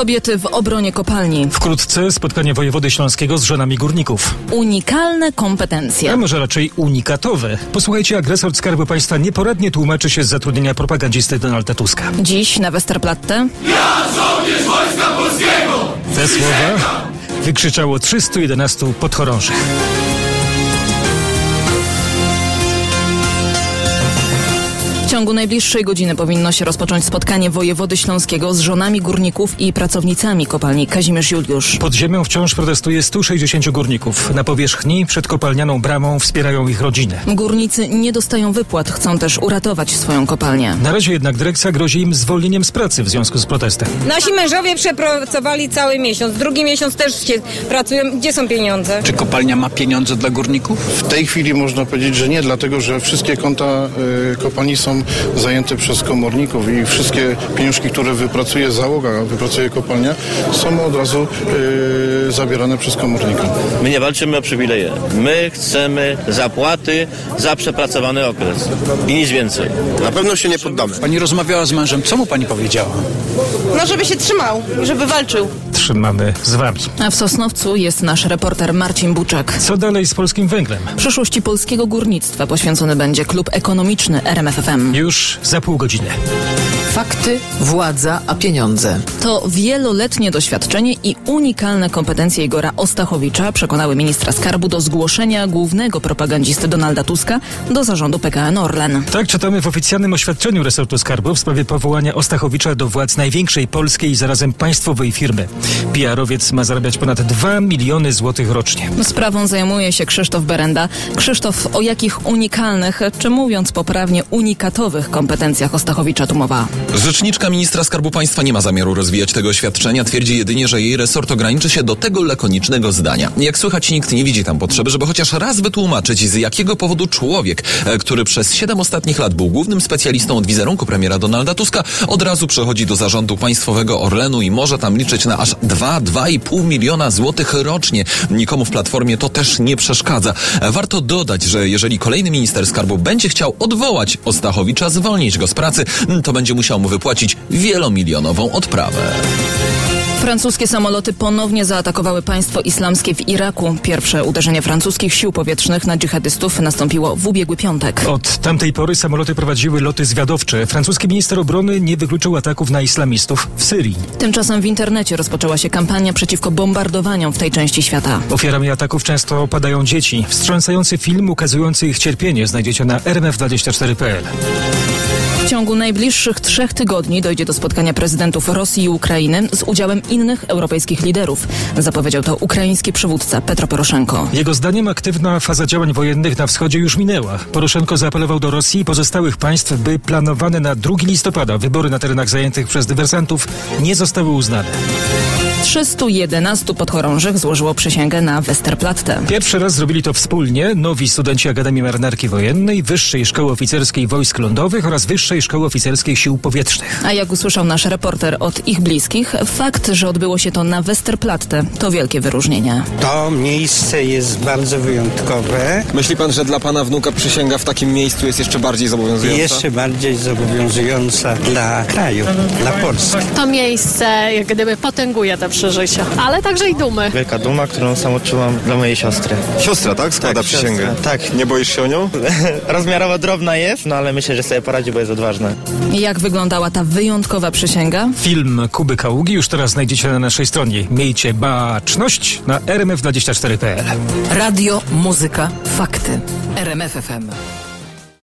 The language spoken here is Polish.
Kobiety w obronie kopalni. Wkrótce spotkanie wojewody śląskiego z żonami górników. Unikalne kompetencje. A może raczej unikatowe. Posłuchajcie, jak resort Skarbu Państwa nieporadnie tłumaczy się z zatrudnienia propagandzisty Donalda Tuska. Dziś na Westerplatte. Ja, żołnierz Wojska Polskiego! Te słowa wykrzyczało 311 podchorążych. W ciągu najbliższej godziny powinno się rozpocząć spotkanie wojewody śląskiego z żonami górników i pracownicami kopalni Kazimierz Juliusz. Pod ziemią wciąż protestuje 160 górników. Na powierzchni przed kopalnianą bramą wspierają ich rodziny. Górnicy nie dostają wypłat, chcą też uratować swoją kopalnię. Na razie jednak dyrekcja grozi im zwolnieniem z pracy w związku z protestem. Nasi mężowie przepracowali cały miesiąc, drugi miesiąc też pracują. Gdzie są pieniądze? Czy kopalnia ma pieniądze dla górników? W tej chwili można powiedzieć, że nie, dlatego że wszystkie konta kopalni są zajęte przez komorników i wszystkie pieniążki, które wypracuje załoga, wypracuje kopalnia, są od razu zabierane przez komornika. My nie walczymy o przywileje. My chcemy zapłaty za przepracowany okres. I nic więcej. Na pewno się nie poddamy. Pani rozmawiała z mężem. Co mu pani powiedziała? No, żeby się trzymał, żeby walczył. Trzymamy z wami. A w Sosnowcu jest nasz reporter Marcin Buczek. Co dalej z polskim węglem? Przyszłości polskiego górnictwa poświęcony będzie klub ekonomiczny RMF FM. Już za pół godziny. Fakty, władza, a pieniądze. To wieloletnie doświadczenie i unikalne kompetencje Igora Ostachowicza przekonały ministra skarbu do zgłoszenia głównego propagandzisty Donalda Tuska do zarządu PKN Orlen. Tak czytamy w oficjalnym oświadczeniu resortu skarbu w sprawie powołania Ostachowicza do władz największej polskiej i zarazem państwowej firmy. PR-owiec ma zarabiać ponad 2 miliony złotych rocznie. Sprawą zajmuje się Krzysztof Berenda. Krzysztof, o jakich unikalnych, czy mówiąc poprawnie unikatowych kompetencjach Ostachowicza tu mowa? Rzeczniczka ministra Skarbu Państwa nie ma zamiaru rozwijać tego oświadczenia. Twierdzi jedynie, że jej resort ograniczy się do tego lakonicznego zdania. Jak słychać, nikt nie widzi tam potrzeby, żeby chociaż raz wytłumaczyć, z jakiego powodu człowiek, który przez 7 ostatnich lat był głównym specjalistą od wizerunku premiera Donalda Tuska, od razu przechodzi do zarządu państwowego Orlenu i może tam liczyć na aż 2,5 miliona złotych rocznie. Nikomu w Platformie to też nie przeszkadza. Warto dodać, że jeżeli kolejny minister skarbu będzie chciał odwołać Ostachowicza, zwolnić go z pracy, to będzie musiał mu wypłacić wielomilionową odprawę. Francuskie samoloty ponownie zaatakowały państwo islamskie w Iraku. Pierwsze uderzenie francuskich sił powietrznych na dżihadystów nastąpiło w ubiegły piątek. Od tamtej pory samoloty prowadziły loty zwiadowcze. Francuski minister obrony nie wykluczył ataków na islamistów w Syrii. Tymczasem w internecie rozpoczęła się kampania przeciwko bombardowaniom w tej części świata. Ofiarami ataków często padają dzieci. Wstrząsający film ukazujący ich cierpienie znajdziecie na rmf24.pl. W ciągu najbliższych 3 tygodni dojdzie do spotkania prezydentów Rosji i Ukrainy z udziałem innych europejskich liderów. Zapowiedział to ukraiński przywódca Petro Poroszenko. Jego zdaniem aktywna faza działań wojennych na wschodzie już minęła. Poroszenko zaapelował do Rosji i pozostałych państw, by planowane na 2 listopada wybory na terenach zajętych przez dywersantów nie zostały uznane. 311 podchorążych złożyło przysięgę na Westerplatte. Pierwszy raz zrobili to wspólnie nowi studenci Akademii Marynarki Wojennej, Wyższej Szkoły Oficerskiej Wojsk Lądowych oraz Wyższej Szkoły Oficerskiej Sił Powietrznych. A jak usłyszał nasz reporter od ich bliskich, fakt, że odbyło się to na Westerplatte, to wielkie wyróżnienie. To miejsce jest bardzo wyjątkowe. Myśli pan, że dla pana wnuka przysięga w takim miejscu jest jeszcze bardziej zobowiązująca? Jeszcze bardziej zobowiązująca dla kraju, dla Polski. To miejsce jak gdyby potęguje te przeżycia, ale także i dumy. Wielka duma, którą sam odczuwam dla mojej siostry. Siostra, tak? Składa przysięgę. Siostra. Tak. Nie boisz się o nią? Rozmiarowo drobna jest, no ale myślę, że sobie poradzi, bo jest odważna. Jak wyglądała ta wyjątkowa przysięga? Film Kuby Kaługi już teraz znajdziecie na naszej stronie. Miejcie baczność na rmf24.pl. Radio, muzyka, fakty. RMF FM.